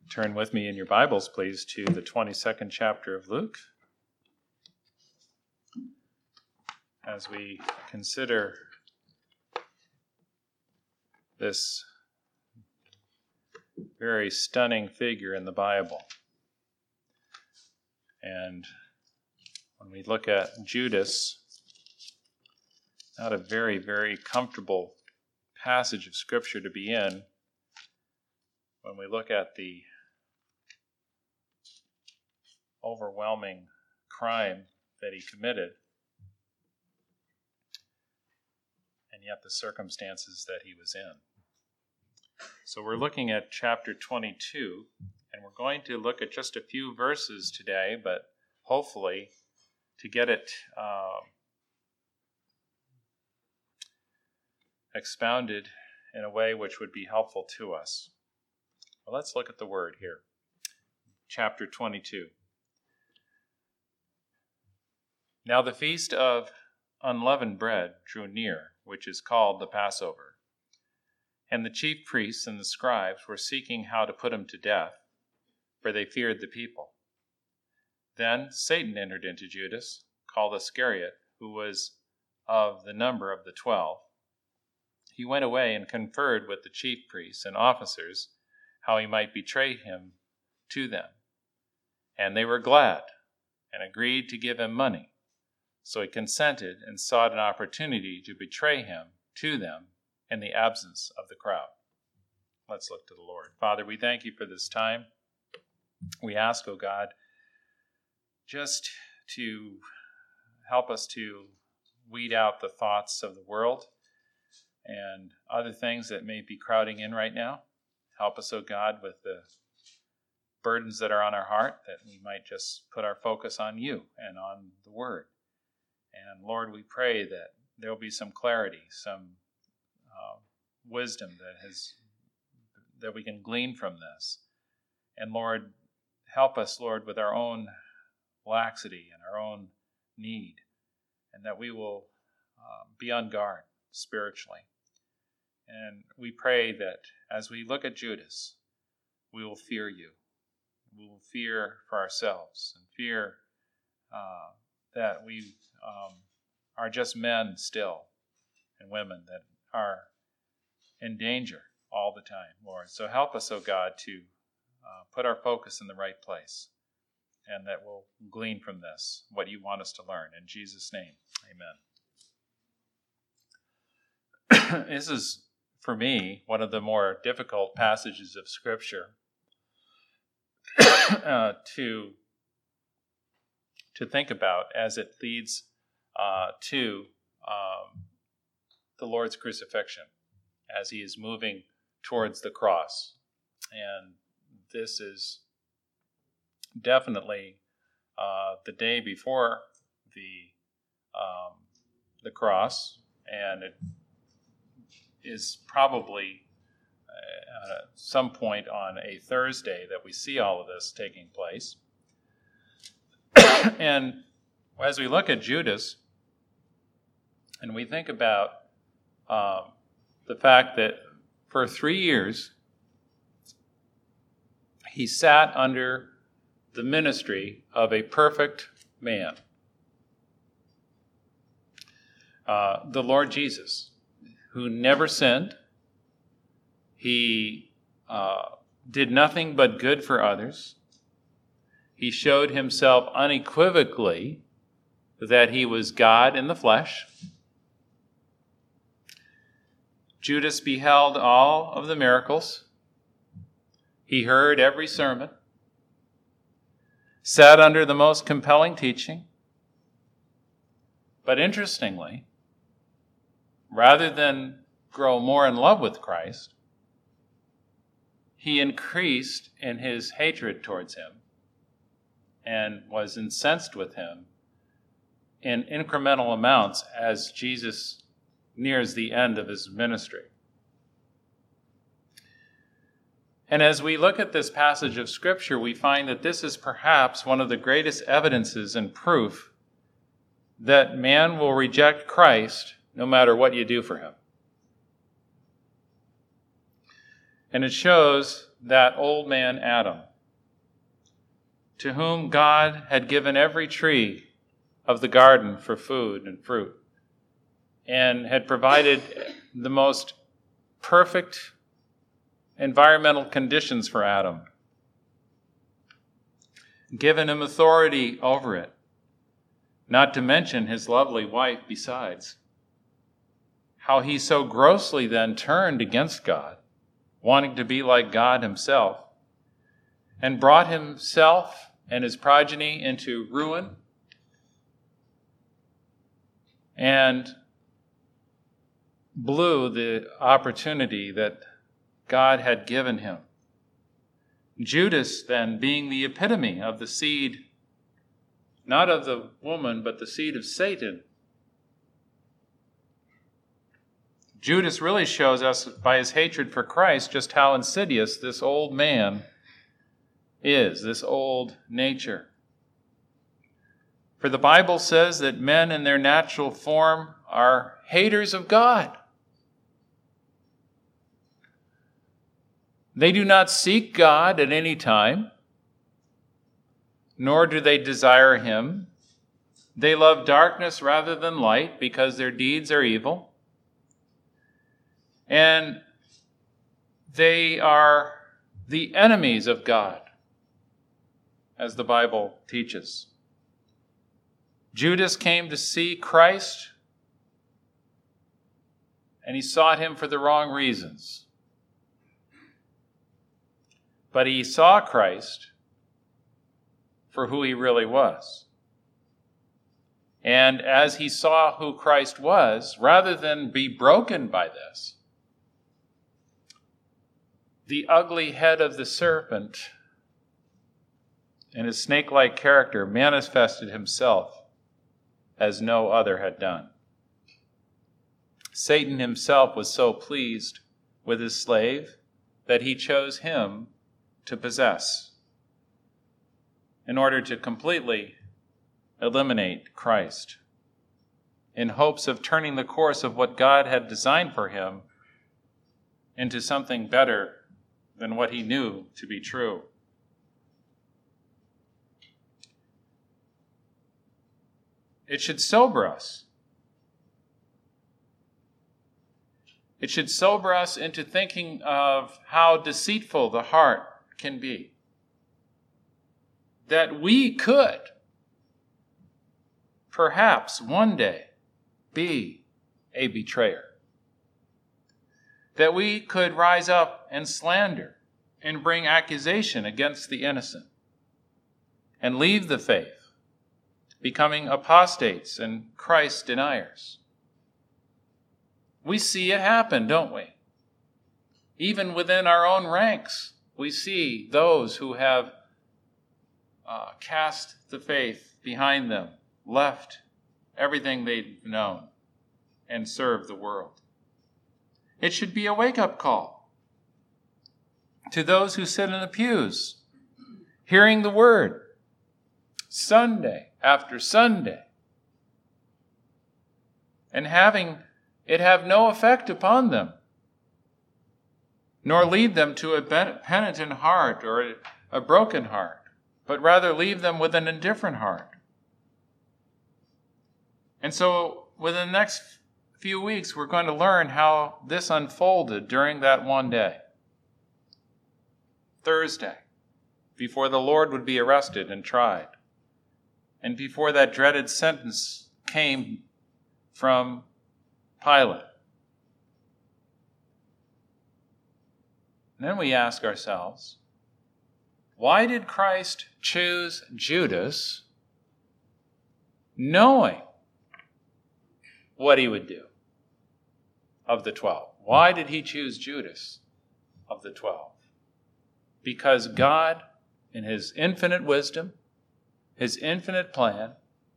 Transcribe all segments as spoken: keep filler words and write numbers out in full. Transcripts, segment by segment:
Turn with me in your Bibles, please, to the twenty-second chapter of Luke, as we consider this very stunning figure in the Bible. And when we look at Judas, not a very, very comfortable passage of Scripture to be in. When we look at the overwhelming crime that he committed, and yet the circumstances that he was in. So we're looking at chapter twenty-two, and we're going to look at just a few verses today, but hopefully to get it uh, expounded in a way which would be helpful to us. Well, let's look at the word here. Chapter twenty-two. Now the feast of unleavened bread drew near, which is called the Passover. And the chief priests and the scribes were seeking how to put him to death, for they feared the people. Then Satan entered into Judas, called Iscariot, who was of the number of the twelve. He went away and conferred with the chief priests and officers how he might betray him to them. And they were glad and agreed to give him money. So he consented and sought an opportunity to betray him to them in the absence of the crowd. Let's look to the Lord. Father, we thank you for this time. We ask, O God, just to help us to weed out the thoughts of the world and other things that may be crowding in right now. Help us, O God, with the burdens that are on our heart, that we might just put our focus on you and on the Word. And Lord, we pray that there will be some clarity, some uh, wisdom that has that we can glean from this. And Lord, help us, Lord, with our own laxity and our own need, and that we will uh, be on guard spiritually. And we pray that as we look at Judas, we will fear you. We will fear for ourselves and fear uh, that we um, are just men still and women that are in danger all the time, Lord. So help us, O God, to uh, put our focus in the right place, and that we'll glean from this what you want us to learn. In Jesus' name, amen. This is, for me, one of the more difficult passages of Scripture uh, to, to think about as it leads uh, to um, the Lord's crucifixion, as he is moving towards the cross. And this is definitely uh, the day before the um, the cross, and it is probably uh, at some point on a Thursday that we see all of this taking place. And as we look at Judas, and we think about um, the fact that for three years he sat under the ministry of a perfect man, uh, the Lord Jesus, who never sinned. He uh, did nothing but good for others. He showed himself unequivocally that he was God in the flesh. Judas beheld all of the miracles. He heard every sermon, sat under the most compelling teaching. But interestingly, rather than grow more in love with Christ, he increased in his hatred towards him and was incensed with him in incremental amounts as Jesus nears the end of his ministry. And as we look at this passage of Scripture, we find that this is perhaps one of the greatest evidences and proof that man will reject Christ no matter what you do for him. And it shows that old man Adam, to whom God had given every tree of the garden for food and fruit, and had provided the most perfect environmental conditions for Adam, given him authority over it, not to mention his lovely wife besides. How he so grossly then turned against God, wanting to be like God himself, and brought himself and his progeny into ruin, and blew the opportunity that God had given him. Judas, then, being the epitome of the seed, not of the woman, but the seed of Satan. Judas really shows us by his hatred for Christ just how insidious this old man is, this old nature. For the Bible says that men in their natural form are haters of God. They do not seek God at any time, nor do they desire him. They love darkness rather than light because their deeds are evil. And they are the enemies of God, as the Bible teaches. Judas came to see Christ, and he sought him for the wrong reasons. But he saw Christ for who he really was. And as he saw who Christ was, rather than be broken by this, the ugly head of the serpent and his snake-like character manifested himself as no other had done. Satan himself was so pleased with his slave that he chose him to possess in order to completely eliminate Christ, in hopes of turning the course of what God had designed for him into something better than what he knew to be true. It should sober us. It should sober us into thinking of how deceitful the heart can be. That we could, perhaps one day, be a betrayer. That we could rise up and slander and bring accusation against the innocent and leave the faith, becoming apostates and Christ deniers. We see it happen, don't we? Even within our own ranks, we see those who have uh, cast the faith behind them, left everything they'd known, and served the world. It should be a wake-up call to those who sit in the pews, hearing the word, Sunday after Sunday, and having it have no effect upon them, nor lead them to a penitent heart or a broken heart, but rather leave them with an indifferent heart. And so within the next few weeks, we're going to learn how this unfolded during that one day, Thursday, before the Lord would be arrested and tried, and before that dreaded sentence came from Pilate. And then we ask ourselves, why did Christ choose Judas knowing what he would do of the twelve? Why did he choose Judas of the twelve? Because God, in his infinite wisdom, his infinite plan,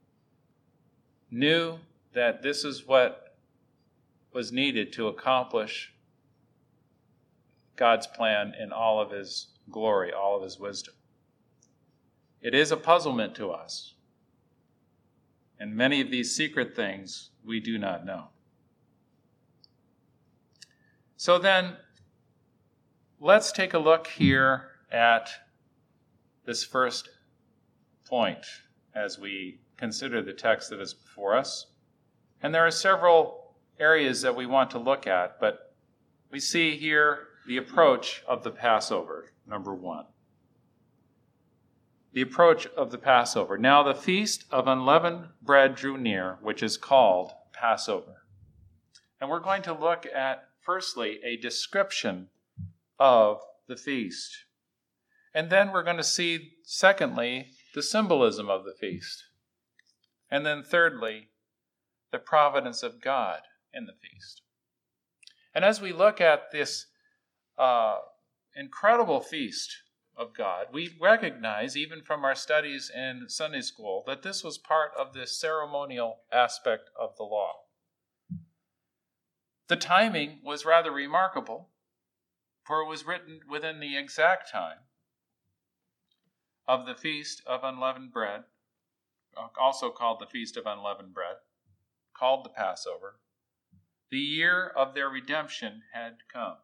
knew that this is what was needed to accomplish God's plan in all of his glory, all of his wisdom. It is a puzzlement to us, and many of these secret things we do not know. So then, let's take a look here at this first point as we consider the text that is before us. And there are several areas that we want to look at, but we see here the approach of the Passover, number one. The approach of the Passover. Now the feast of unleavened bread drew near, which is called Passover. And we're going to look at, firstly, a description of the feast. And then we're going to see, secondly, the symbolism of the feast. And then thirdly, the providence of God in the feast. And as we look at this uh, incredible feast of God, we recognize, even from our studies in Sunday school, that this was part of the ceremonial aspect of the law. The timing was rather remarkable, for it was written within the exact time of the Feast of Unleavened Bread, also called the Feast of Unleavened Bread, called the Passover. The year of their redemption had come.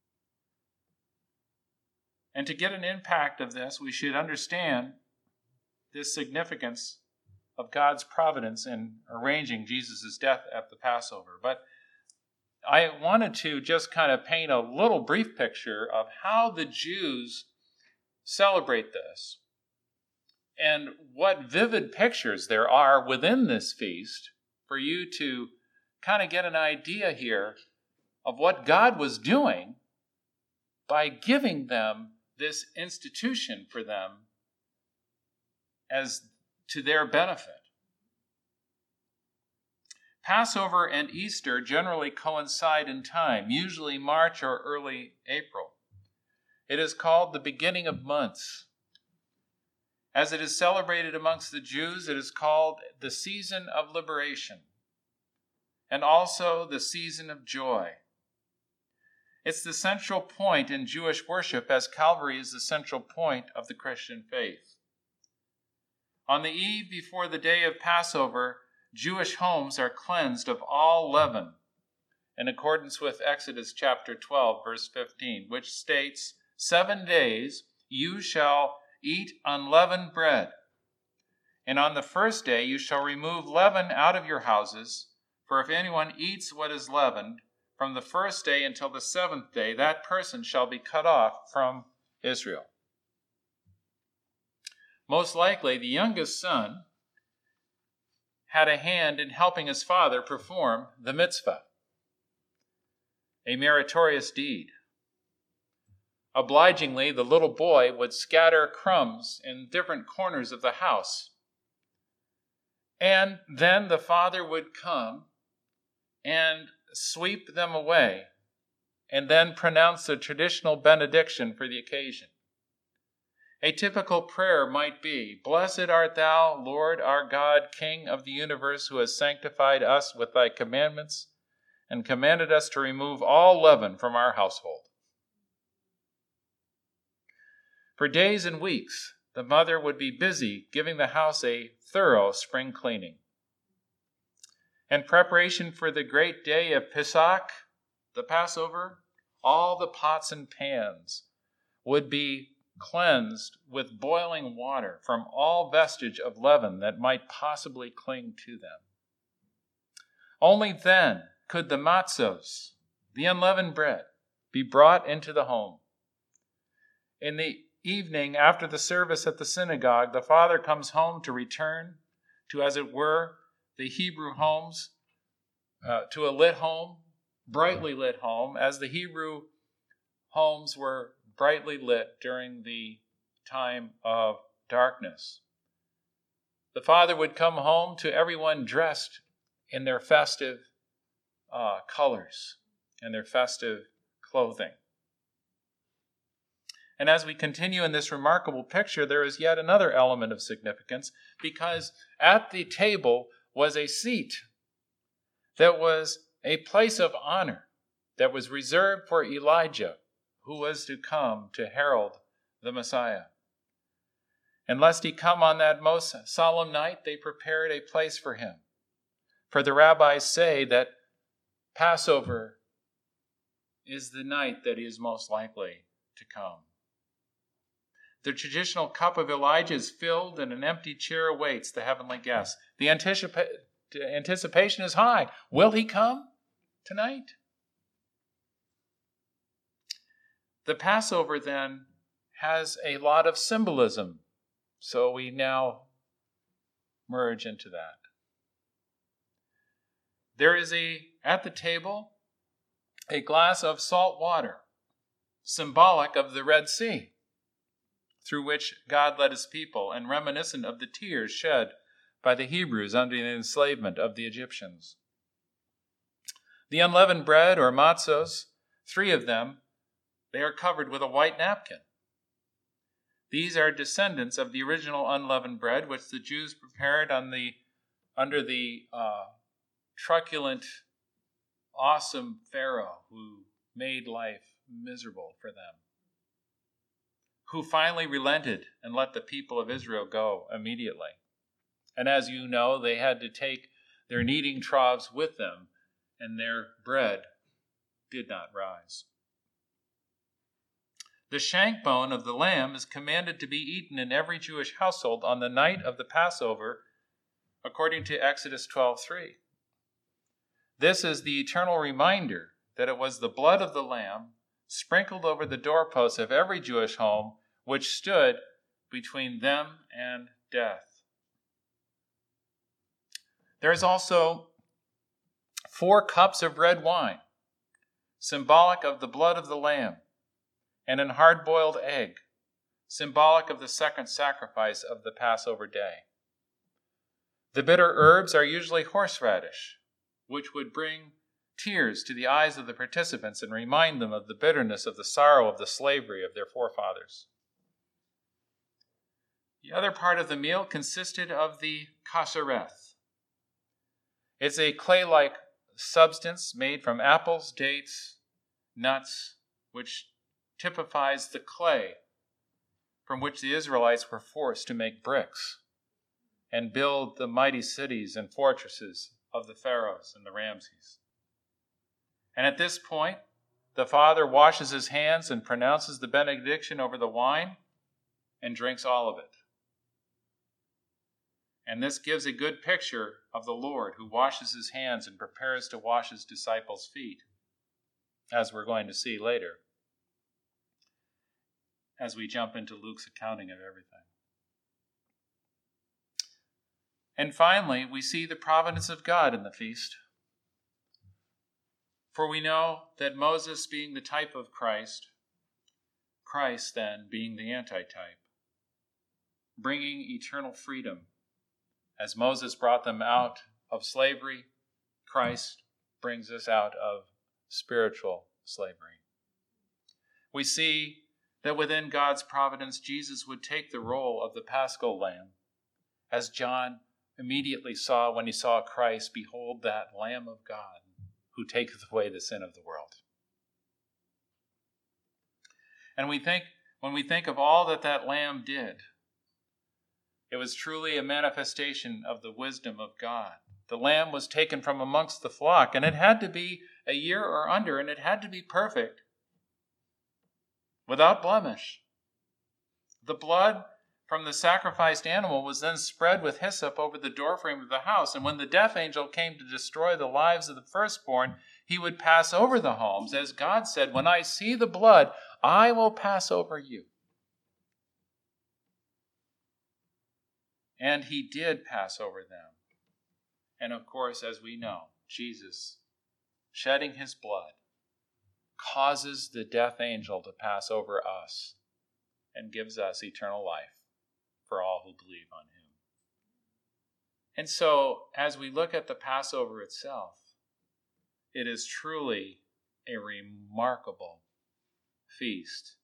And to get an impact of this, we should understand this significance of God's providence in arranging Jesus' death at the Passover. But I wanted to just kind of paint a little brief picture of how the Jews celebrate this and what vivid pictures there are within this feast for you to kind of get an idea here of what God was doing by giving them this institution for them as to their benefit. Passover and Easter generally coincide in time, usually March or early April. It is called the beginning of months. As it is celebrated amongst the Jews, it is called the season of liberation and also the season of joy. It's the central point in Jewish worship, as Calvary is the central point of the Christian faith. On the eve before the day of Passover, Jewish homes are cleansed of all leaven, in accordance with Exodus chapter twelve, verse fifteen, which states, "Seven days you shall eat unleavened bread, and on the first day you shall remove leaven out of your houses, for if anyone eats what is leavened, from the first day until the seventh day, that person shall be cut off from Israel." Most likely, the youngest son had a hand in helping his father perform the mitzvah, a meritorious deed. Obligingly, the little boy would scatter crumbs in different corners of the house. And then the father would come and sweep them away, and then pronounce the traditional benediction for the occasion. A typical prayer might be, "Blessed art thou, Lord our God, King of the universe, who has sanctified us with thy commandments and commanded us to remove all leaven from our household." For days and weeks, the mother would be busy giving the house a thorough spring cleaning. In preparation for the great day of Pesach, the Passover, all the pots and pans would be cleansed with boiling water from all vestige of leaven that might possibly cling to them. Only then could the matzos, the unleavened bread, be brought into the home. In the evening, after the service at the synagogue, the father comes home to return to, as it were, the Hebrew homes, uh, to a lit home, brightly lit home, as the Hebrew homes were brightly lit during the time of darkness. The father would come home to everyone dressed in their festive uh, colors and their festive clothing. And as we continue in this remarkable picture, there is yet another element of significance, because at the table was a seat that was a place of honor that was reserved for Elijah, who was to come to herald the Messiah. And lest he come on that most solemn night, they prepared a place for him. For the rabbis say that Passover is the night that he is most likely to come. The traditional cup of Elijah is filled, and an empty chair awaits the heavenly guest. The anticipa- anticipation is high. Will he come tonight? The Passover, then, has a lot of symbolism, so we now merge into that. There is a, at the table, a glass of salt water, symbolic of the Red Sea, through which God led his people, and reminiscent of the tears shed by the Hebrews under the enslavement of the Egyptians. The unleavened bread, or matzos, three of them, they are covered with a white napkin. These are descendants of the original unleavened bread, which the Jews prepared on the under the uh, truculent, awesome Pharaoh who made life miserable for them, who finally relented and let the people of Israel go immediately. And as you know, they had to take their kneading troughs with them, and their bread did not rise. The shank bone of the lamb is commanded to be eaten in every Jewish household on the night of the Passover, according to Exodus twelve three. This is the eternal reminder that it was the blood of the lamb sprinkled over the doorposts of every Jewish home, which stood between them and death. There is also four cups of red wine, symbolic of the blood of the lamb, and an hard-boiled egg, symbolic of the second sacrifice of the Passover day. The bitter herbs are usually horseradish, which would bring tears to the eyes of the participants and remind them of the bitterness of the sorrow of the slavery of their forefathers. The other part of the meal consisted of the kashereth. It's a clay-like substance made from apples, dates, nuts, which typifies the clay from which the Israelites were forced to make bricks and build the mighty cities and fortresses of the Pharaohs and the Ramses. And at this point, the father washes his hands and pronounces the benediction over the wine and drinks all of it. And this gives a good picture of the Lord who washes his hands and prepares to wash his disciples' feet, as we're going to see later, as we jump into Luke's accounting of everything. And finally, we see the providence of God in the feast. For we know that Moses being the type of Christ, Christ then being the antitype, bringing eternal freedom. As Moses brought them out of slavery, Christ brings us out of spiritual slavery. We see that within God's providence, Jesus would take the role of the Paschal Lamb, as John immediately saw when he saw Christ, "Behold that Lamb of God, who taketh away the sin of the world." And we think, when we think of all that that Lamb did, it was truly a manifestation of the wisdom of God. The lamb was taken from amongst the flock, and it had to be a year or under, and it had to be perfect, without blemish. The blood from the sacrificed animal was then spread with hyssop over the doorframe of the house, and when the death angel came to destroy the lives of the firstborn, he would pass over the homes, as God said, "When I see the blood, I will pass over you." And he did pass over them. And of course, as we know, Jesus, shedding his blood, causes the death angel to pass over us and gives us eternal life for all who believe on him. And so, as we look at the Passover itself, it is truly a remarkable feast,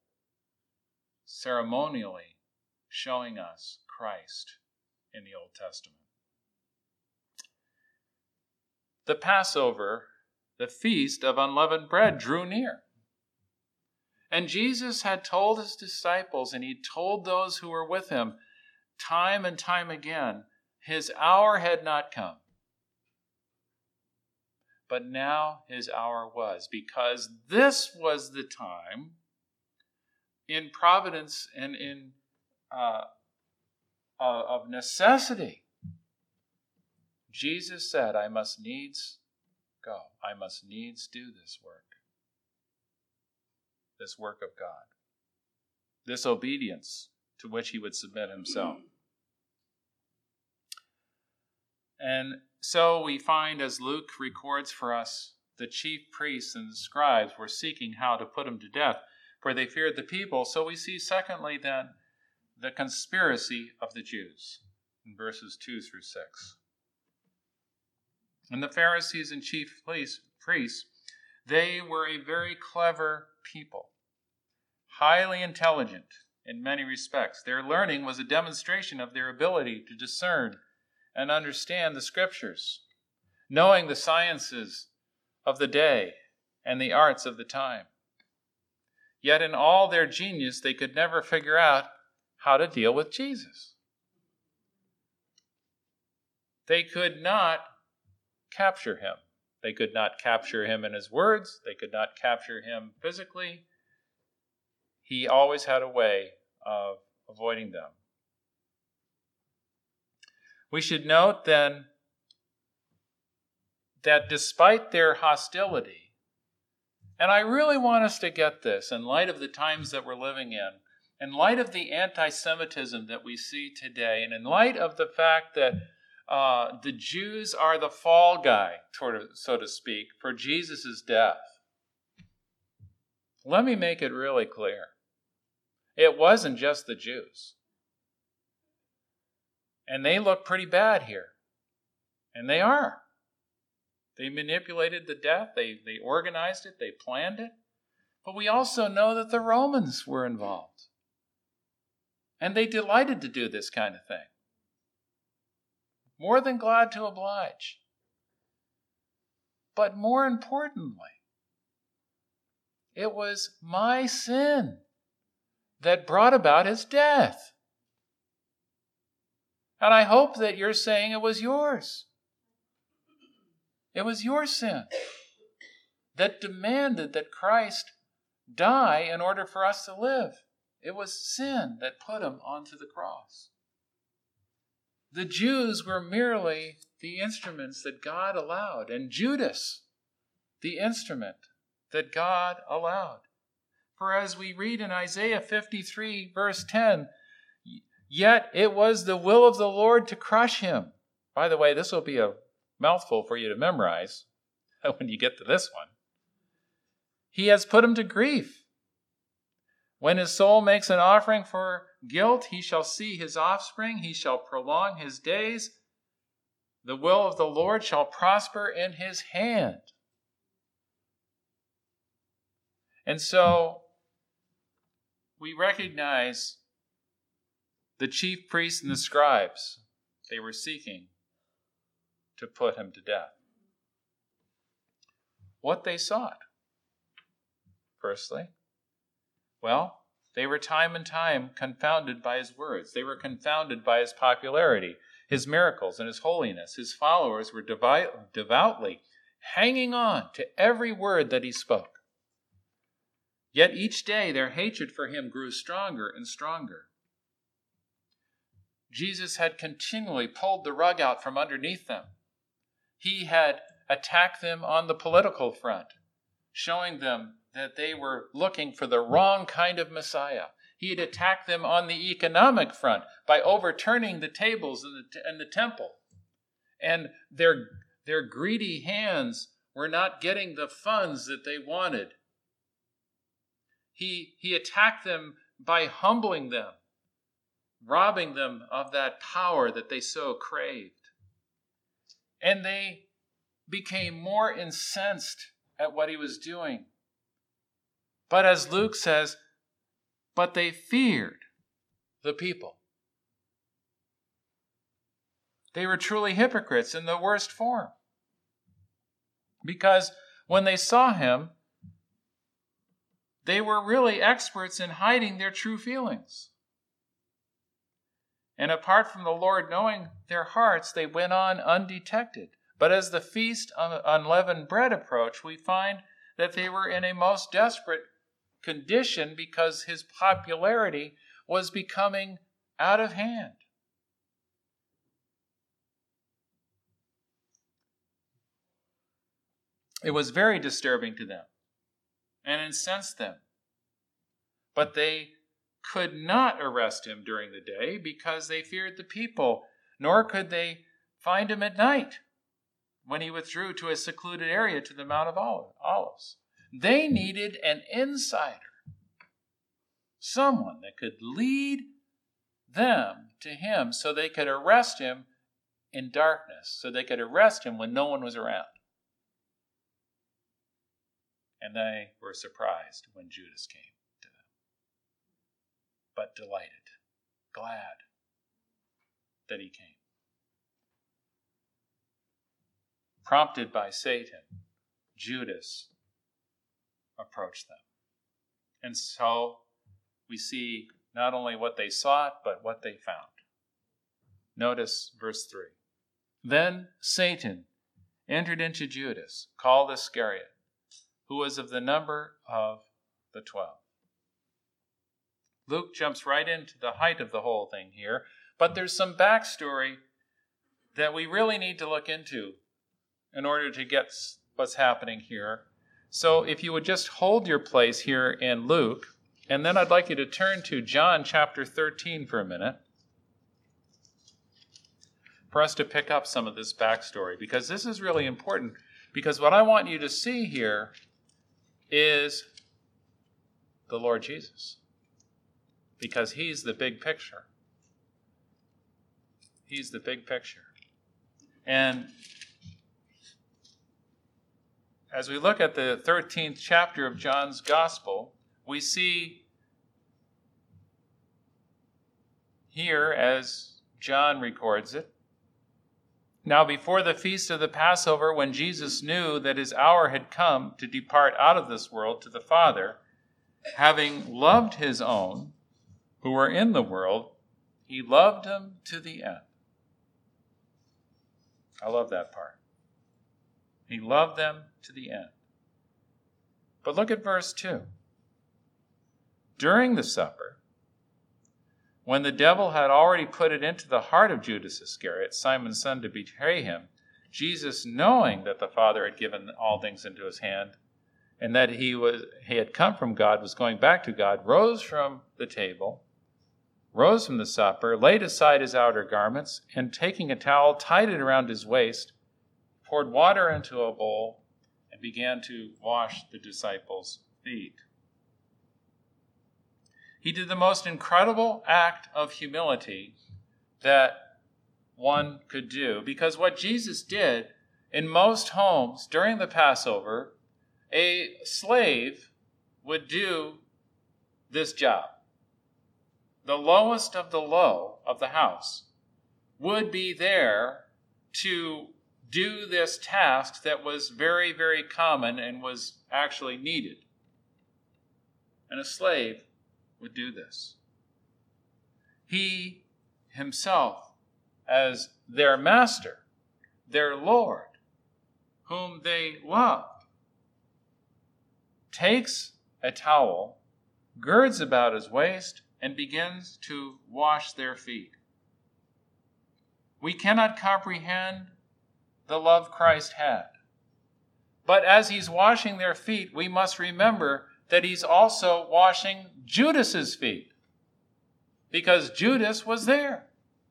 ceremonially showing us Christ in the Old Testament. The Passover, the feast of unleavened bread, drew near. And Jesus had told his disciples, and he told those who were with him time and time again, his hour had not come. But now his hour was, because this was the time in providence and in uh, uh, of necessity, Jesus said, I must needs go. I must needs do this work. This work of God. This obedience to which he would submit himself. And so we find, as Luke records for us, the chief priests and the scribes were seeking how to put him to death, for they feared the people. So we see, secondly, then, the conspiracy of the Jews in verses two through six. And the Pharisees and chief priests, they were a very clever people, highly intelligent in many respects. Their learning was a demonstration of their ability to discern and understand the Scriptures, knowing the sciences of the day and the arts of the time. Yet in all their genius, they could never figure out how to deal with Jesus. They could not capture him. They could not capture him in his words. They could not capture him physically. He always had a way of avoiding them. We should note then that despite their hostility, and I really want us to get this in light of the times that we're living in, in light of the anti-Semitism that we see today, and in light of the fact that uh, the Jews are the fall guy, so to speak, for Jesus' death, let me make it really clear. It wasn't just the Jews. And they look pretty bad here. And they are. They manipulated the death. They, they organized it. They planned it. But we also know that the Romans were involved. And they delighted to do this kind of thing. More than glad to oblige. But more importantly, it was my sin that brought about his death. And I hope that you're saying it was yours. It was your sin that demanded that Christ die in order for us to live. It was sin that put him onto the cross. The Jews were merely the instruments that God allowed, and Judas, the instrument that God allowed. For as we read in Isaiah fifty-three, verse ten, yet it was the will of the Lord to crush him. By the way, this will be a mouthful for you to memorize when you get to this one. He has put him to grief. When his soul makes an offering for guilt, he shall see his offspring. He shall prolong his days. The will of the Lord shall prosper in his hand. And so we recognize the chief priests and the scribes. They were seeking to put him to death. What they sought, firstly, well, they were time and time confounded by his words. They were confounded by his popularity, his miracles, and his holiness. His followers were devout, devoutly hanging on to every word that he spoke. Yet each day their hatred for him grew stronger and stronger. Jesus had continually pulled the rug out from underneath them. He had attacked them on the political front, showing them that they were looking for the wrong kind of Messiah. He had attacked them on the economic front by overturning the tables in the, in the temple. And their, their greedy hands were not getting the funds that they wanted. He, he attacked them by humbling them, robbing them of that power that they so craved. And they became more incensed at what he was doing. But as Luke says, but they feared the people. They were truly hypocrites in the worst form. Because when they saw him, they were really experts in hiding their true feelings. And apart from the Lord knowing their hearts, they went on undetected. But as the feast of unleavened bread approached, we find that they were in a most desperate condition because his popularity was becoming out of hand. It was very disturbing to them and incensed them. But they could not arrest him during the day because they feared the people, nor could they find him at night when he withdrew to a secluded area to the Mount of Olives. They needed an insider, someone that could lead them to him so they could arrest him in darkness, so they could arrest him when no one was around. And they were surprised when Judas came to them, but delighted, glad that he came. Prompted by Satan, Judas approached them. And so we see not only what they sought, but what they found. Notice verse three. Then Satan entered into Judas, called Iscariot, who was of the number of the twelve. Luke jumps right into the height of the whole thing here, but there's some backstory that we really need to look into in order to get what's happening here. So if you would just hold your place here in Luke, and then I'd like you to turn to John chapter thirteen for a minute for us to pick up some of this backstory, because this is really important, because what I want you to see here is the Lord Jesus, because he's the big picture. He's the big picture. And as we look at the thirteenth chapter of John's Gospel, we see here, as John records it, now before the feast of the Passover, when Jesus knew that his hour had come to depart out of this world to the Father, having loved his own who were in the world, he loved them to the end. I love that part. He loved them to the end. But look at verse two. During the supper, when the devil had already put it into the heart of Judas Iscariot, Simon's son, to betray him, Jesus, knowing that the Father had given all things into his hand, and that he was he had come from God, was going back to God, rose from the table, rose from the supper, laid aside his outer garments, and taking a towel, tied it around his waist, poured water into a bowl, and began to wash the disciples' feet. He did the most incredible act of humility that one could do, because what Jesus did in most homes during the Passover, a slave would do this job. The lowest of the low of the house would be there to do this task that was very, very common and was actually needed. And a slave would do this. He himself, as their master, their Lord, whom they loved, takes a towel, girds about his waist, and begins to wash their feet. We cannot comprehend the love Christ had. But as he's washing their feet, we must remember that he's also washing Judas's feet, because Judas was there.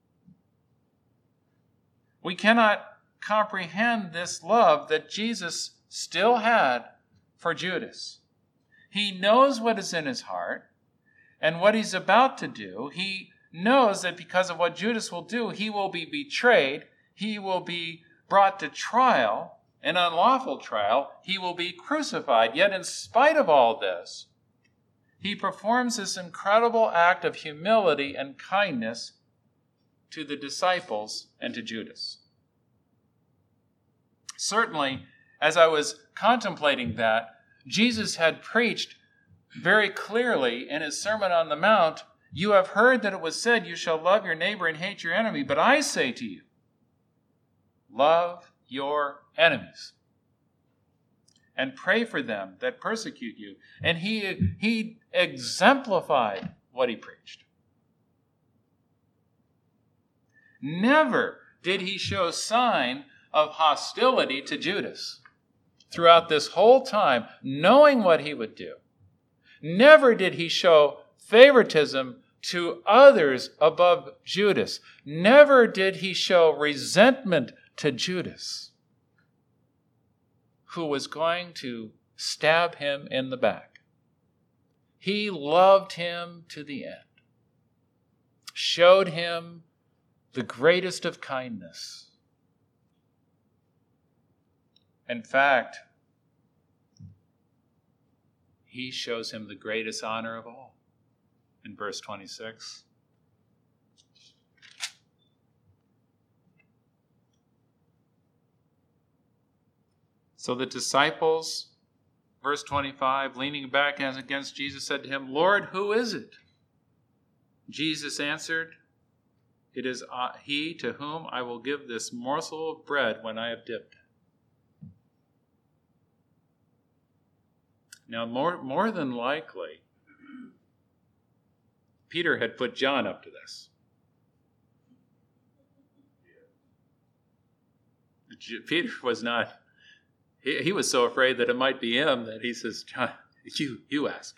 We cannot comprehend this love that Jesus still had for Judas. He knows what is in his heart and what he's about to do. He knows that because of what Judas will do, he will be betrayed, he will be brought to trial, an unlawful trial, he will be crucified. Yet in spite of all this, he performs this incredible act of humility and kindness to the disciples and to Judas. Certainly, as I was contemplating that, Jesus had preached very clearly in his Sermon on the Mount, "You have heard that it was said, you shall love your neighbor and hate your enemy, but I say to you, love your enemies." and pray for them that persecute you. And he, he exemplified what he preached. Never did he show sign of hostility to Judas throughout this whole time, knowing what he would do. Never did he show favoritism to others above Judas. Never did he show resentment to Judas, who was going to stab him in the back. He loved him to the end, showed him the greatest of kindness. In fact, he shows him the greatest honor of all in verse twenty-six. So the disciples, verse twenty-five, leaning back against Jesus, said to him, Lord, who is it? Jesus answered, It is he to whom I will give this morsel of bread when I have dipped it. Now, more, more than likely, Peter had put John up to this. Peter was not, he, he was so afraid that it might be him that he says, John, you, you ask.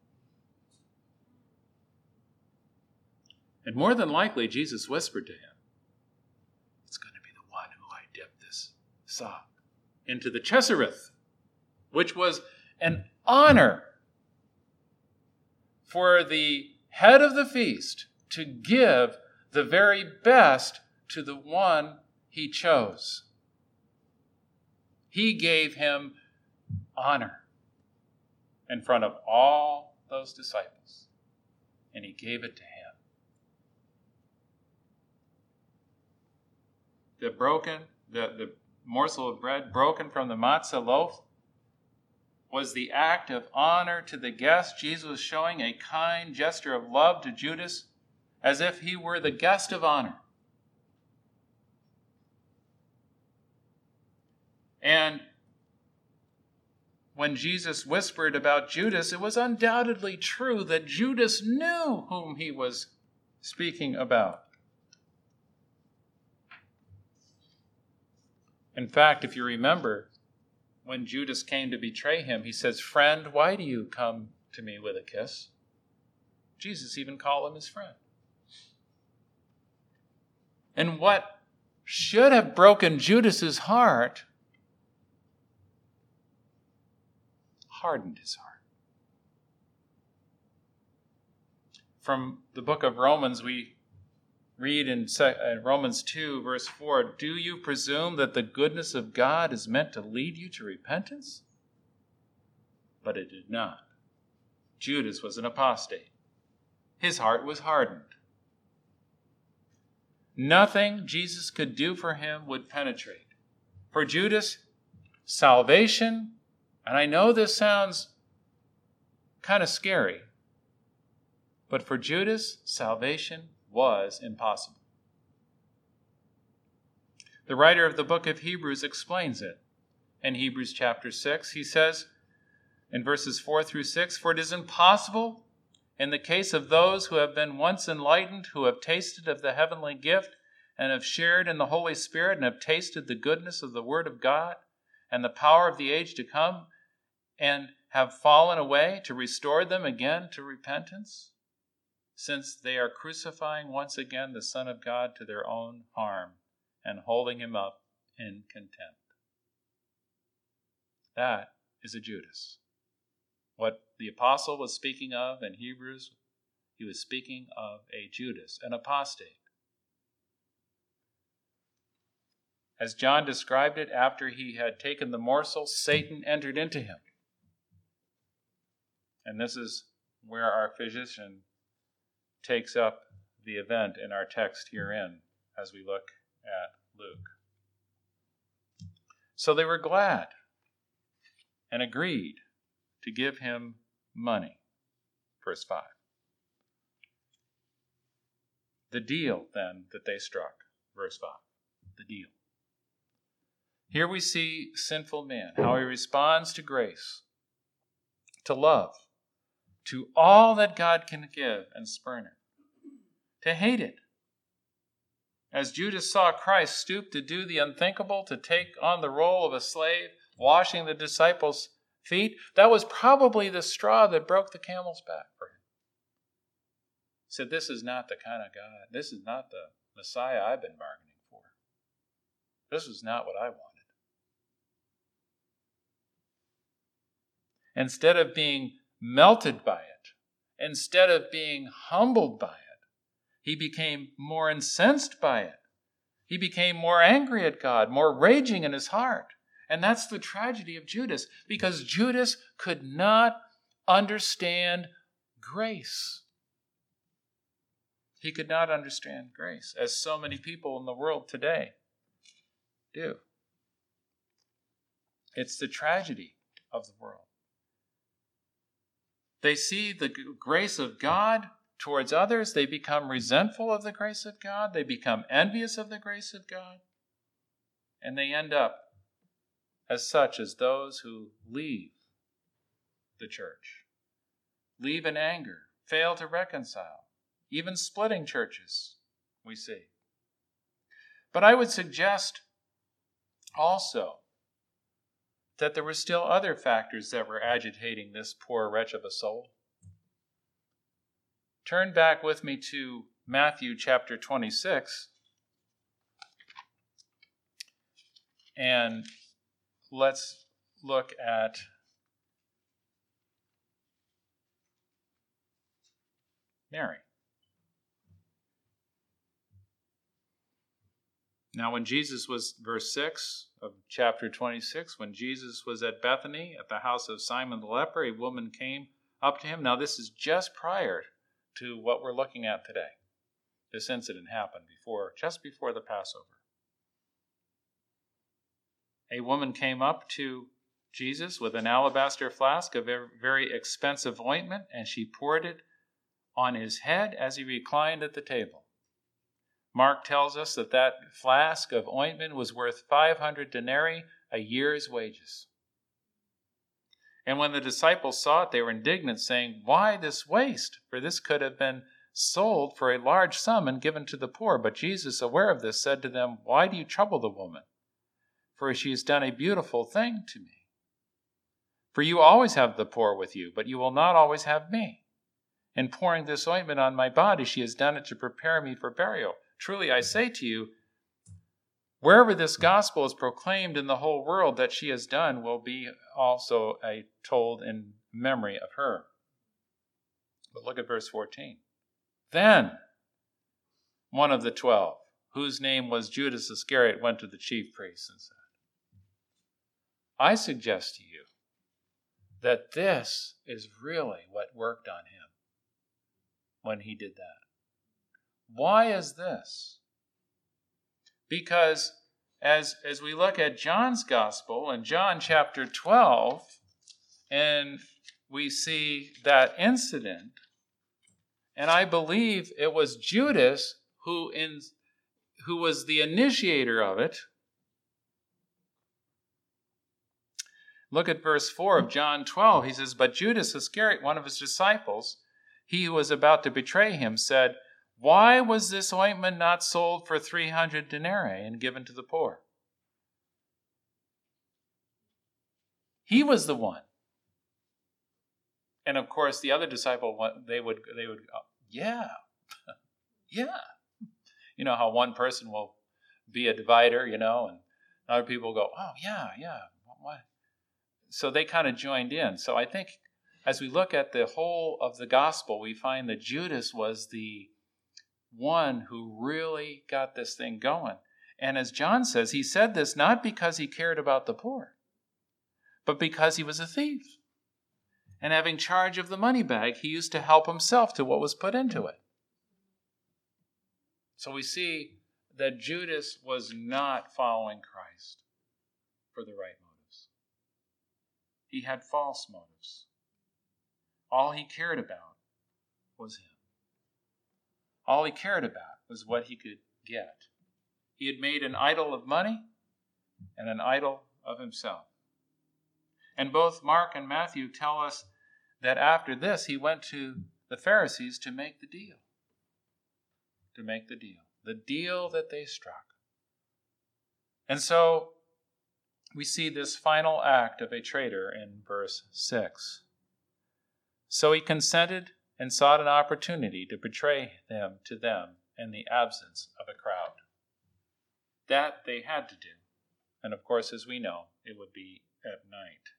And more than likely, Jesus whispered to him, it's going to be the one who I dip this sop into the Chesereth, which was an honor for the head of the feast to give the very best to the one he chose. He gave him honor in front of all those disciples, and he gave it to him. The broken, the, the morsel of bread broken from the matzah loaf was the act of honor to the guest. Jesus was showing a kind gesture of love to Judas as if he were the guest of honor. And when Jesus whispered about Judas, it was undoubtedly true that Judas knew whom he was speaking about. In fact, if you remember, when Judas came to betray him, he says, Friend, why do you come to me with a kiss? Jesus even called him his friend. And what should have broken Judas's heart hardened his heart. From the book of Romans, we read in Romans two, verse four, Do you presume that the goodness of God is meant to lead you to repentance? But it did not. Judas was an apostate. His heart was hardened. Nothing Jesus could do for him would penetrate. For Judas, salvation, and I know this sounds kind of scary, but for Judas, salvation was impossible. The writer of the book of Hebrews explains it. In Hebrews chapter six, he says in verses four through six, For it is impossible in the case of those who have been once enlightened, who have tasted of the heavenly gift and have shared in the Holy Spirit and have tasted the goodness of the Word of God and the power of the age to come, and have fallen away, to restore them again to repentance, since they are crucifying once again the Son of God to their own harm and holding him up in contempt. That is a Judas. What the apostle was speaking of in Hebrews, he was speaking of a Judas, an apostate. As John described it, after he had taken the morsel, Satan entered into him. And this is where our physician takes up the event in our text herein as we look at Luke. So they were glad and agreed to give him money. Verse five. The deal, then, that they struck. Verse five. The deal. Here we see sinful man, how he responds to grace, to love, to all that God can give and spurn it, to hate it. As Judas saw Christ stoop to do the unthinkable, to take on the role of a slave, washing the disciples' feet, that was probably the straw that broke the camel's back for him. He said, this is not the kind of God, this is not the Messiah I've been bargaining for. This is not what I wanted. Instead of being melted by it, instead of being humbled by it, he became more incensed by it. He became more angry at God, more raging in his heart. And that's the tragedy of Judas, because Judas could not understand grace. He could not understand grace, as so many people in the world today do. It's the tragedy of the world. They see the grace of God towards others. They become resentful of the grace of God. They become envious of the grace of God. And they end up as such as those who leave the church, leave in anger, fail to reconcile, even splitting churches, we see. But I would suggest also that there were still other factors that were agitating this poor wretch of a soul. Turn back with me to Matthew chapter twenty-six, and let's look at Mary. Now, when Jesus was, verse six of chapter twenty-six, when Jesus was at Bethany at the house of Simon the leper, a woman came up to him. Now, this is just prior to what we're looking at today. This incident happened before, just before the Passover. A woman came up to Jesus with an alabaster flask of very expensive ointment, and she poured it on his head as he reclined at the table. Mark tells us that that flask of ointment was worth five hundred denarii, a year's wages. And when the disciples saw it, they were indignant, saying, "Why this waste? For this could have been sold for a large sum and given to the poor." But Jesus, aware of this, said to them, "Why do you trouble the woman? For she has done a beautiful thing to me. For you always have the poor with you, but you will not always have me. In pouring this ointment on my body, she has done it to prepare me for burial. Truly, I say to you, wherever this gospel is proclaimed in the whole world that she has done will be also a, told in memory of her." But look at verse fourteen. Then one of the twelve, whose name was Judas Iscariot, went to the chief priests and said, "I suggest to you that this is really what worked on him when he did that." Why is this? Because as, as we look at John's gospel in John chapter twelve, and we see that incident, and I believe it was Judas who, in, who was the initiator of it. Look at verse four of John twelve. He says, "But Judas Iscariot, one of his disciples, he who was about to betray him, said, 'Why was this ointment not sold for three hundred denarii and given to the poor?'" He was the one. And of course, the other disciple, they would, they would go, yeah, yeah. You know how one person will be a divider, you know, and other people go, "Oh, yeah, yeah, what?" So they kind of joined in. So I think as we look at the whole of the gospel, we find that Judas was the one who really got this thing going. And as John says, he said this not because he cared about the poor, but because he was a thief. And having charge of the money bag, he used to help himself to what was put into it. So we see that Judas was not following Christ for the right motives. He had false motives. All he cared about was him. All he cared about was what he could get. He had made an idol of money, and an idol of himself. And both Mark and Matthew tell us that after this he went to the Pharisees to make the deal. To make the deal. The deal that they struck. And so we see this final act of a traitor in verse six. So he consented and sought an opportunity to betray them to them in the absence of a crowd. That they had to do. And of course, as we know, it would be at night.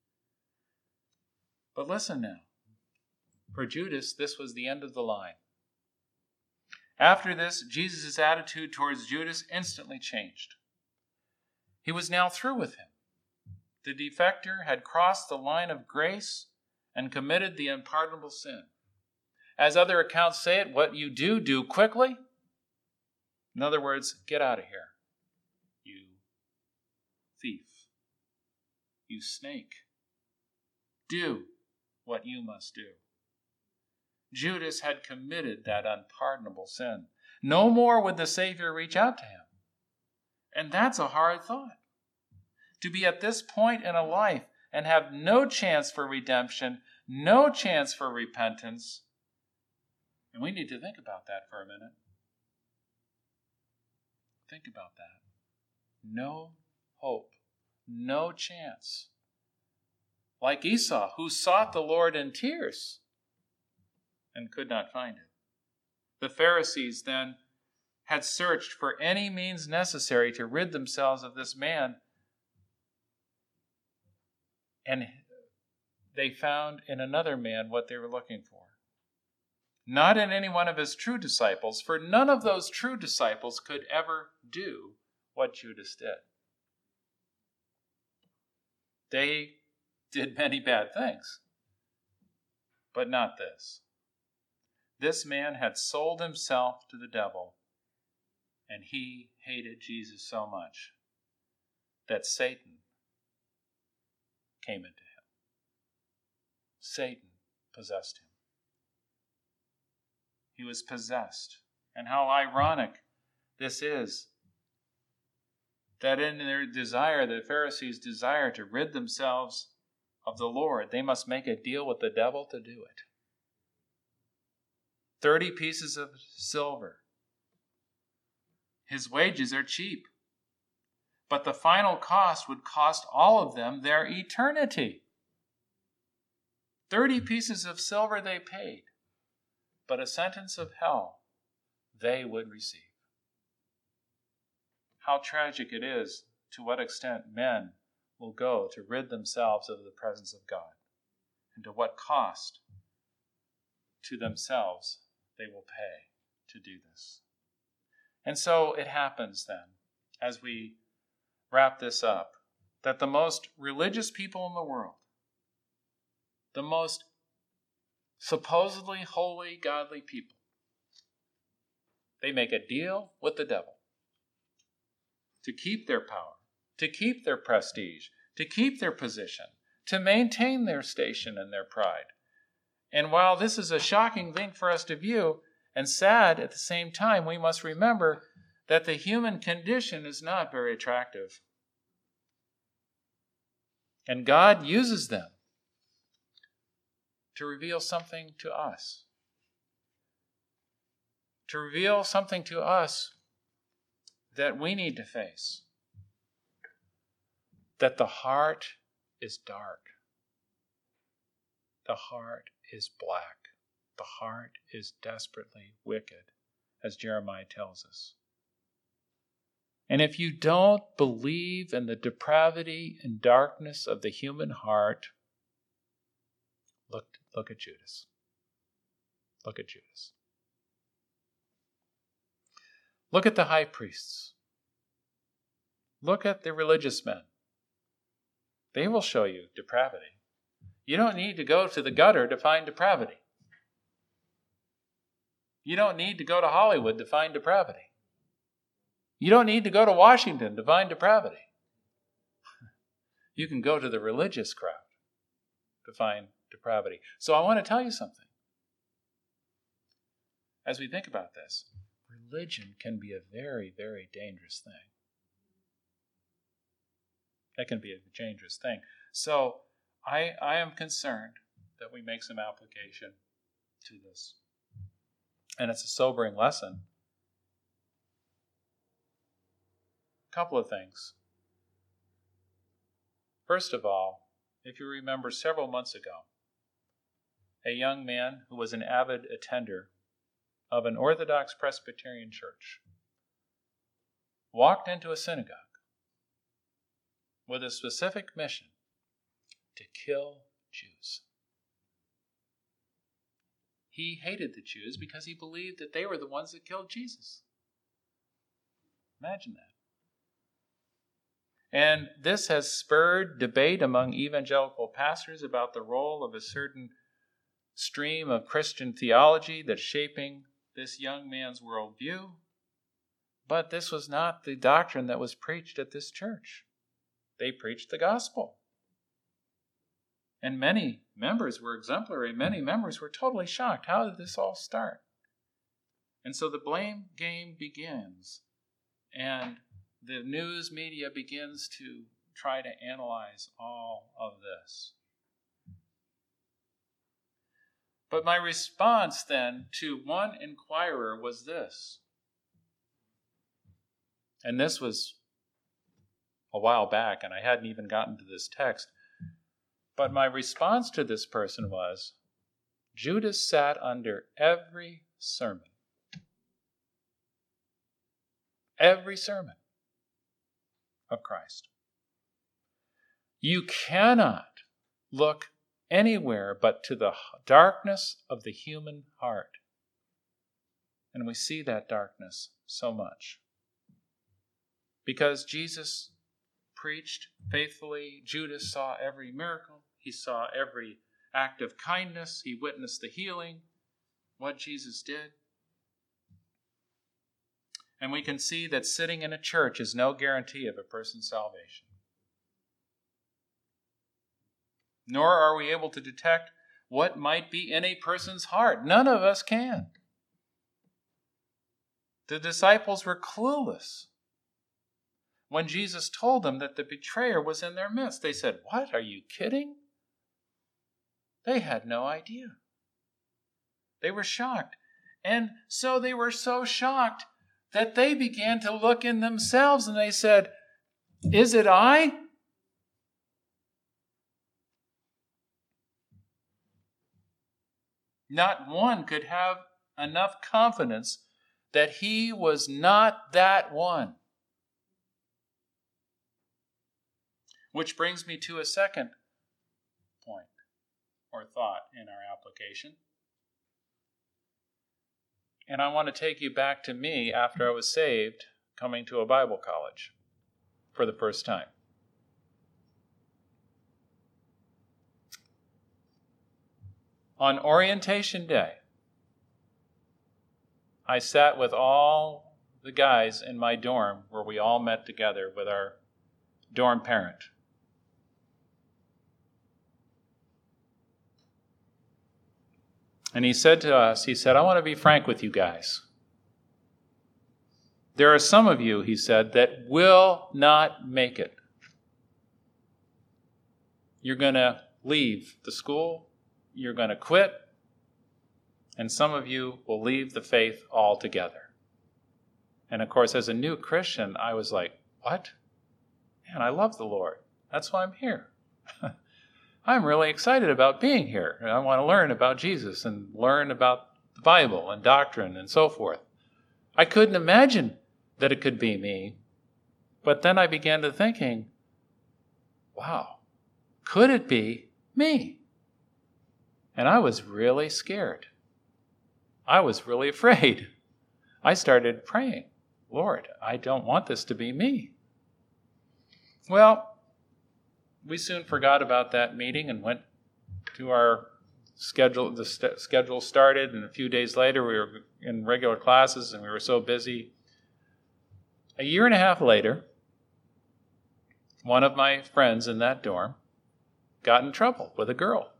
But listen now. For Judas, this was the end of the line. After this, Jesus' attitude towards Judas instantly changed. He was now through with him. The defector had crossed the line of grace and committed the unpardonable sin. As other accounts say it, what you do, do quickly. In other words, get out of here, you thief, you snake. Do what you must do. Judas had committed that unpardonable sin. No more would the Savior reach out to him. And that's a hard thought. To be at this point in a life and have no chance for redemption, no chance for repentance. And we need to think about that for a minute. Think about that. No hope, no chance. Like Esau, who sought the Lord in tears and could not find him. The Pharisees then had searched for any means necessary to rid themselves of this man, and they found in another man what they were looking for. Not in any one of his true disciples, for none of those true disciples could ever do what Judas did. They did many bad things, but not this. This man had sold himself to the devil, and he hated Jesus so much that Satan came into him. Satan possessed him. He was possessed. And how ironic this is, that in their desire, the Pharisees' desire to rid themselves of the Lord, they must make a deal with the devil to do it. Thirty pieces of silver. His wages are cheap. But the final cost would cost all of them their eternity. Thirty pieces of silver they paid, but a sentence of hell they would receive. How tragic it is to what extent men will go to rid themselves of the presence of God, and to what cost to themselves they will pay to do this. And so it happens then, as we wrap this up, that the most religious people in the world, the most supposedly holy, godly people, they make a deal with the devil to keep their power, to keep their prestige, to keep their position, to maintain their station and their pride. And while this is a shocking thing for us to view, and sad at the same time, we must remember that the human condition is not very attractive. And God uses them to reveal something to us. To reveal something to us that we need to face. That the heart is dark. The heart is black. The heart is desperately wicked, as Jeremiah tells us. And if you don't believe in the depravity and darkness of the human heart, look, look at Judas. Look at Judas. Look at the high priests. Look at the religious men. They will show you depravity. You don't need to go to the gutter to find depravity. You don't need to go to Hollywood to find depravity. You don't need to go to Washington to find depravity. You can go to the religious crowd to find depravity. So I want to tell you something. As we think about this, religion can be a very, very dangerous thing. That can be a dangerous thing. So I, I am concerned that we make some application to this. And it's a sobering lesson. A couple of things. First of all, if you remember several months ago, a young man who was an avid attender of an Orthodox Presbyterian church walked into a synagogue with a specific mission to kill Jews. He hated the Jews because he believed that they were the ones that killed Jesus. Imagine that. And this has spurred debate among evangelical pastors about the role of a certain stream of Christian theology that's shaping this young man's worldview. But this was not the doctrine that was preached at this church. They preached the gospel. And many members were exemplary. Many members were totally shocked. How did this all start? And so the blame game begins. And the news media begins to try to analyze all of this. But my response then to one inquirer was this. And this was a while back, and I hadn't even gotten to this text. But my response to this person was, Judas sat under every sermon. Every sermon of Christ. You cannot look anywhere but to the darkness of the human heart. And we see that darkness so much. Because Jesus preached faithfully, Judas saw every miracle. He saw every act of kindness. He witnessed the healing, what Jesus did. And we can see that sitting in a church is no guarantee of a person's salvation. Nor are we able to detect what might be in a person's heart. None of us can. The disciples were clueless when Jesus told them that the betrayer was in their midst. They said, "What? Are you kidding?" They had no idea. They were shocked. And so they were so shocked that they began to look in themselves and they said, "Is it I?" Not one could have enough confidence that he was not that one. Which brings me to a second point or thought in our application. And I want to take you back to me after I was saved, coming to a Bible college for the first time. On orientation day, I sat with all the guys in my dorm where we all met together with our dorm parent. And he said to us, he said, "I want to be frank with you guys. There are some of you," he said, "that will not make it. You're going to leave the school. You're going to quit. And some of you will leave the faith altogether." And of course, as a new Christian, I was like, what? Man, I love the Lord. That's why I'm here. I'm really excited about being here. I want to learn about Jesus and learn about the Bible and doctrine and so forth. I couldn't imagine that it could be me. But then I began to thinking, wow, could it be me? And I was really scared. I was really afraid. I started praying, "Lord, I don't want this to be me." Well, we soon forgot about that meeting and went to our schedule. The st- schedule started, and a few days later we were in regular classes, and we were so busy. A year and a half later, one of my friends in that dorm got in trouble with a girl.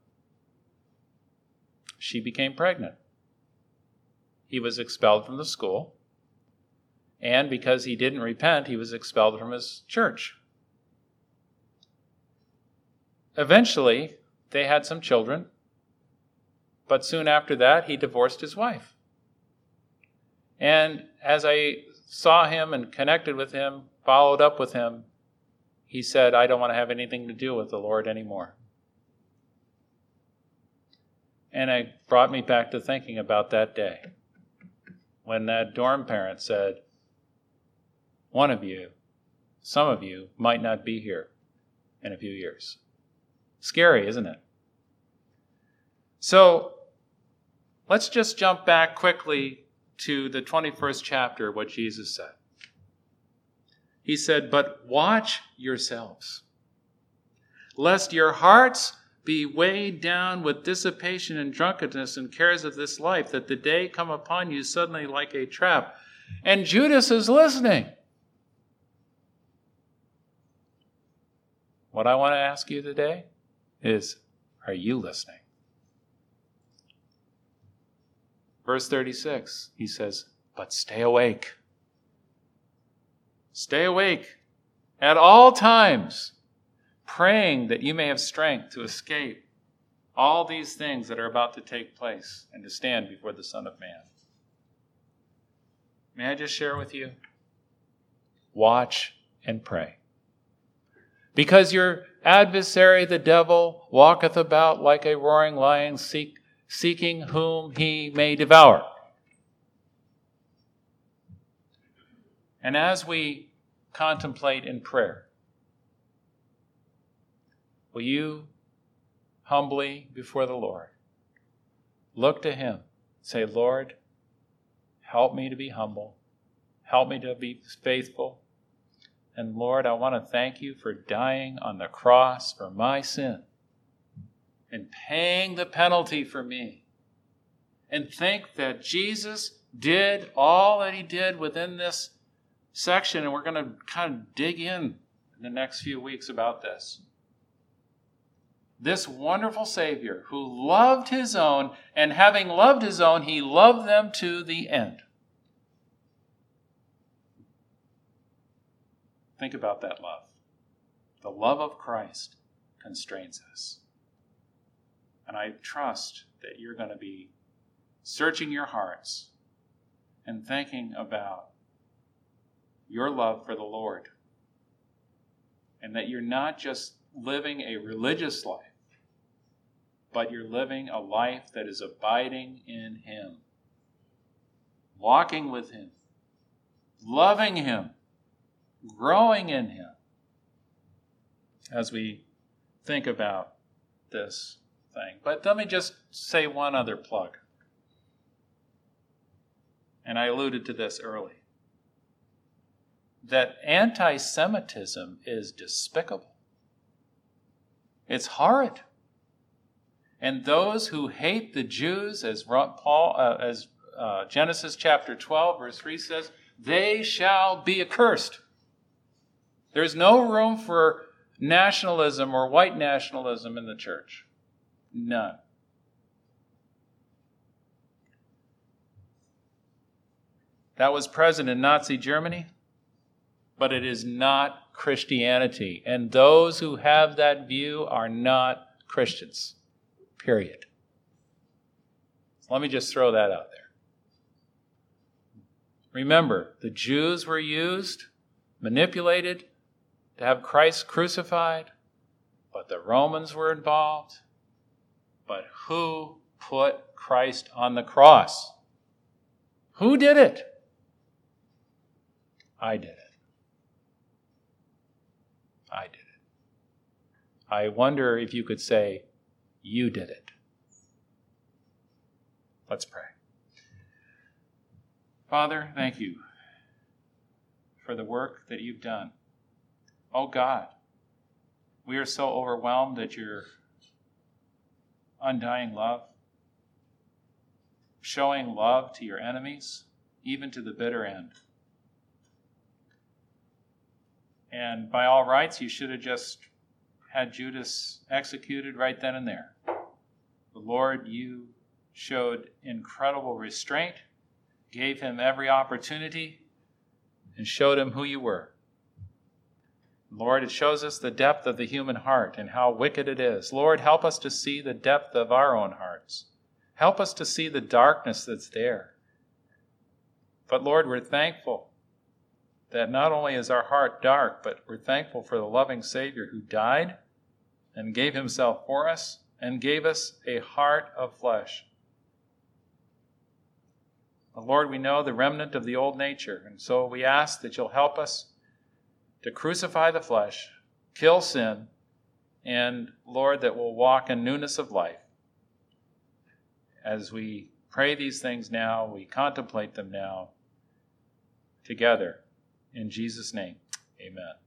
She became pregnant. He was expelled from the school, and because he didn't repent, he was expelled from his church. eventually, they had some children, but soon after that, he divorced his wife. And as I saw him and connected with him, followed up with him, he said, I don't want to have anything to do with the Lord anymore. And it brought me back to thinking about that day when that dorm parent said, one of you, some of you, might not be here in a few years. Scary, isn't it? So let's just jump back quickly to the twenty-first chapter, what Jesus said. He said, but watch yourselves, lest your hearts be weighed down with dissipation and drunkenness and cares of this life, that the day come upon you suddenly like a trap. And Judas is listening. What I want to ask you today is, are you listening? Verse thirty-six, he says, but stay awake. Stay awake at all times, praying that you may have strength to escape all these things that are about to take place and to stand before the Son of Man. May I just share with you? Watch and pray. Because your adversary, the devil, walketh about like a roaring lion, seek, seeking whom he may devour. And as we contemplate in prayer, will you humbly before the Lord look to him, say, Lord, help me to be humble, help me to be faithful, and Lord, I want to thank you for dying on the cross for my sin and paying the penalty for me. And think that Jesus did all that he did within this section, and we're going to kind of dig in in the next few weeks about this. This wonderful Savior who loved his own, and having loved his own, he loved them to the end. Think about that love. The love of Christ constrains us. And I trust that you're going to be searching your hearts and thinking about your love for the Lord. And that you're not just living a religious life, but you're living a life that is abiding in him, walking with him, loving him, growing in him, as we think about this thing. But let me just say one other plug. And I alluded to this early. That anti-Semitism is despicable. It's horrid. And those who hate the Jews, as Paul, uh, as uh, Genesis chapter twelve, verse three says, they shall be accursed. There's no room for nationalism or white nationalism in the church. None. That was present in Nazi Germany, but it is not Christianity. And those who have that view are not Christians. Period. So let me just throw that out there. Remember, the Jews were used, manipulated, to have Christ crucified, but the Romans were involved. But who put Christ on the cross? Who did it? I did it. I did it. I wonder if you could say, you did it. Let's pray. Father, thank you for the work that you've done. Oh God, we are so overwhelmed at your undying love, showing love to your enemies, even to the bitter end. And by all rights, you should have just had Judas executed right then and there. But Lord, you showed incredible restraint, gave him every opportunity, and showed him who you were. Lord, it shows us the depth of the human heart and how wicked it is. Lord, help us to see the depth of our own hearts. Help us to see the darkness that's there. But Lord, we're thankful that not only is our heart dark, but we're thankful for the loving Savior who died and gave himself for us and gave us a heart of flesh. But Lord, we know the remnant of the old nature, and so we ask that you'll help us to crucify the flesh, kill sin, and Lord, that we'll walk in newness of life. As we pray these things now, we contemplate them now together. In Jesus' name, amen.